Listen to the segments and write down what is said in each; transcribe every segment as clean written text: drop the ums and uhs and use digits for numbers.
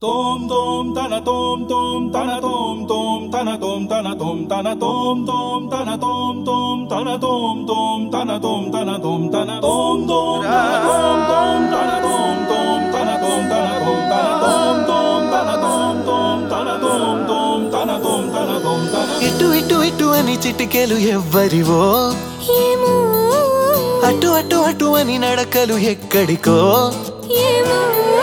Tom tom tana tom tom tana tom tom tana tom tana tom tana tom tom tana tom tom tana tom tom tana tom tana tom tana tom tom tana tom tom tana tom tom tana tom tana tom tom tana tom tom tana tom tom tana tom tana ఇటు ఇటు ఇటు అని చిటికెలు ఎవ్వరివో ఏమో అటు అటు అటు అని నడకలు ఎక్కడికో ఏమో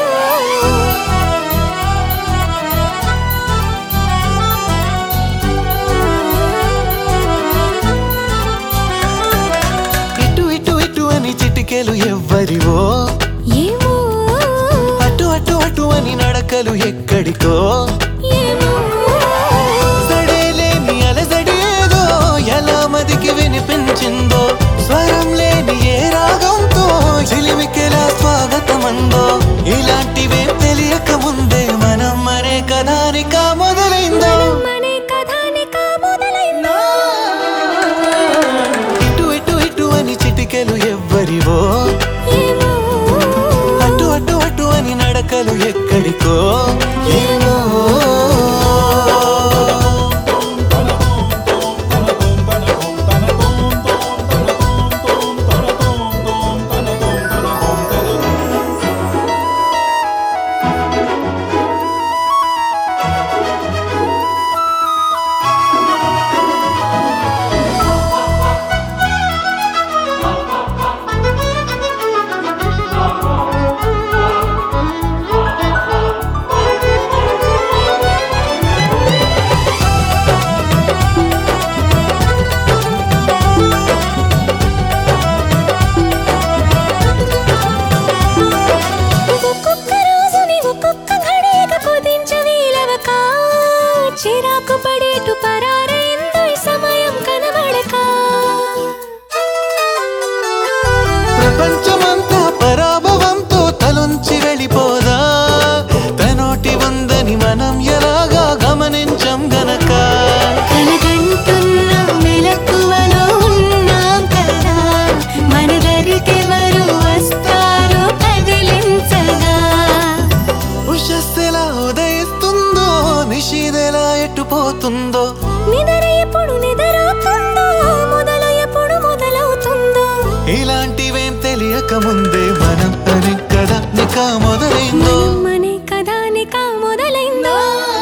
ఇటు ఇటు ఇటు అని చిటికెలు ఎవ్వరివో ఏమో అటు అటు అటు అని నడకలు ఎక్కడికో ఏమో సడేలేని అలజడేదో ఎలా మదికి వినిపించిందో స్వరం లేని ఏ రాగంతో చిలిమికెలా స్వాగతమందో ఇలాంటివే తెలియక ముందే మనం మరే కథానిక మొదలైందో మనే కథానిక మొదలైందో ఇటు ఇటు ఇటు అని చిటికెలు ఎవ్వరివో ఏమో అటు అటు అటు అని నడకలు ఎక్కడికో ఏమో చిరాకు పడేటు పరారైందో సమయం కనబడక ప్రపంచమంతా పరాభవంతో తలొంచి వెళ్ళిపోదా తనోటి ఉందని మనం ఎలాగా గమనించం గనక కలగంటున్న మెలకువలో ఉన్నాం కదా మన దరికెవరు వస్తారో కదిలించగా ఉషస్సెలా ఉదయిస్తుందో నిషిదెలా ఎట్టుపోతుందో నిద్ర ఎప్పుడు నిద్రవుతుందో మొదలు ఎప్పుడు మొదలవుతుందో ఇలాంటివేం తెలియక ముందే మనం అని కదా నిక మొదలైందో మనే కథానిక మొదలైందో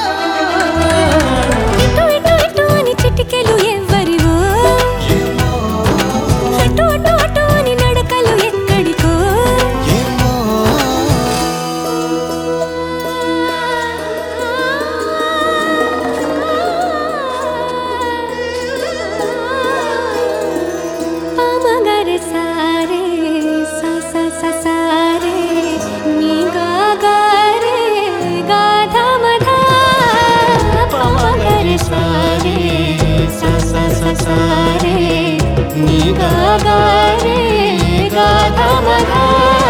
ఇటు ఇటు ఇటు అని చిటికెలు ఎవ్వరివో అటు అటు అటు అని నడకలు ఎక్కడికో ఏమో పామగర సారే సా సా సా సారే నీ గా గా రే గా ధ మ ధ పామగర సారే సా సా సా సారే నీ గా గా రే గా ధ మ ధ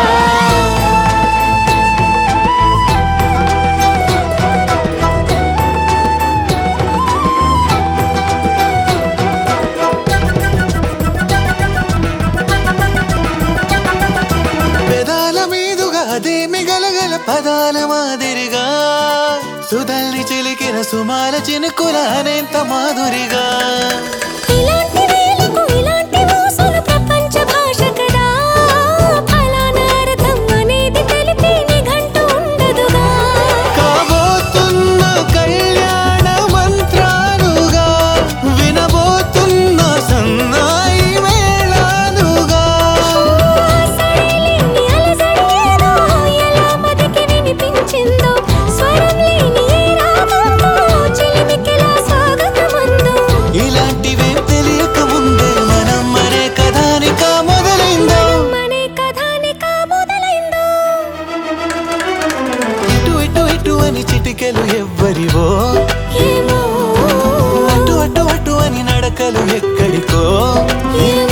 పెదాల మీదుగా అదే మిగలగల పదాల మాదిరిగా సుధల్ని చిలికిన సుమాల చినుకుల అనేంత మాధురిగా ఇలాంటి వేలకు ఇలాంటి మోసలు ప్రపంచ భాష కదా ఫలానా అర్థం అనేది తెలిపే నిఘంటు ఉండదుగా కాబోతున్న కళ్యాణ మంత్రాలుగా వినబోతున్న సన్నాయి మేళాలుగా సడలేని అలజడేదో ఎలా మదికి వినిపించిందో స్వరం లేని ఏ రాగంతో చిలిమికెలా స్వాగతమందో ఇలాంటివేం తెలియక ముందే మనం మరే కథానిక మొదలైందో మనే కథానిక మొదలైందో ఇటు ఇటు ఇటు అని చిటికెలు ఎవ్వరివో ఏమో అటు అటు అటు అని నడకలు ఎక్కడికో ఏమో